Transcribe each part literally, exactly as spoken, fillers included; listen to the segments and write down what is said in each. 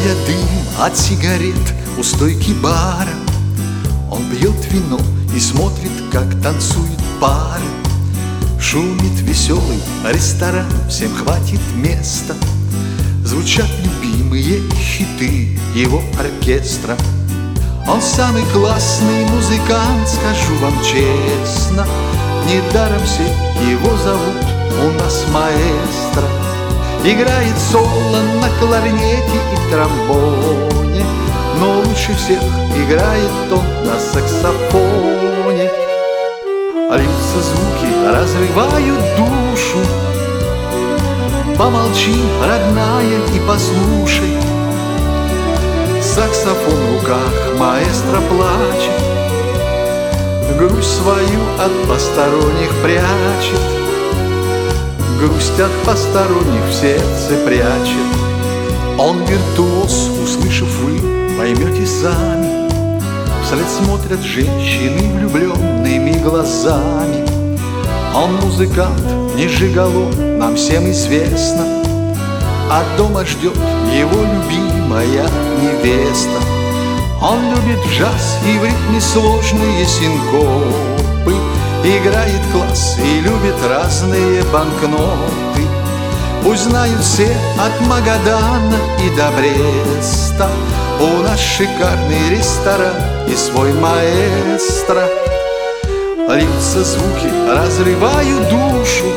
Глотая дым от сигарет у стойки бара, он пьет вино и смотрит, как танцует пара. Шумит веселый ресторан, всем хватит места. Звучат любимые хиты его оркестра. Он самый классный музыкант, скажу вам честно. Недаром все его зовут у нас маэстро. Играет соло на кларнете и тромбоне, но лучше всех играет он на саксофоне. Льются звуки, разрывают душу. Помолчи, родная, и послушай. Саксофон в руках, маэстро плачет, грусть свою от посторонних прячет. Грусть от посторонних в сердце прячет. Он виртуоз, услышав вы, поймете сами. Вслед смотрят женщины влюбленными глазами. Он музыкант, не жиголо, нам всем известно. А дома ждет его любимая невеста. Он любит джаз и в ритме сложные синкопы. Играет класс и любит разные банкноты. Пусть знают все от Магадана и до Бреста. У нас шикарный ресторан и свой маэстро. Льются звуки, разрывают душу.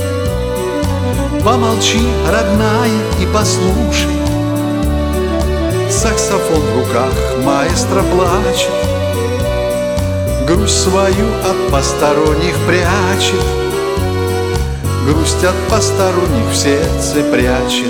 Помолчи, родная, и послушай. Саксофон в руках, маэстро плачет, грусть свою от посторонних прячет. Грусть от посторонних в сердце прячет.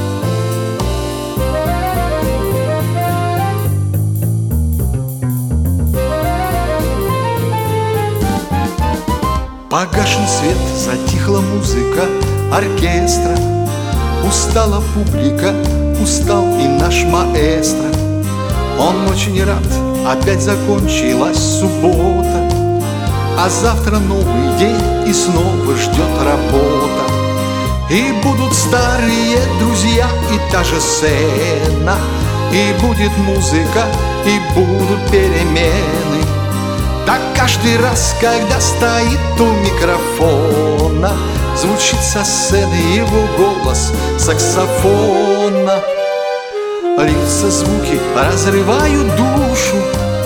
Погашен свет, затихла музыка оркестра. Устала публика, устал и наш маэстро. Он очень рад, опять закончилась суббота. А завтра новый день и снова ждет работа. И будут старые друзья и та же сцена. И будет музыка, и будут перемены. Так каждый раз, когда стоит у микрофона, звучит со сцены его голос саксофона. Льются звуки, разрывают душу.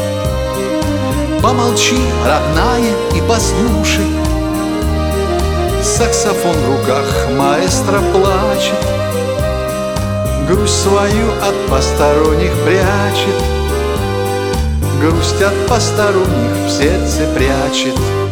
Помолчи, родная, и послушай. Саксофон в руках, маэстро плачет, грусть свою от посторонних прячет. Грусть от посторонних в сердце прячет.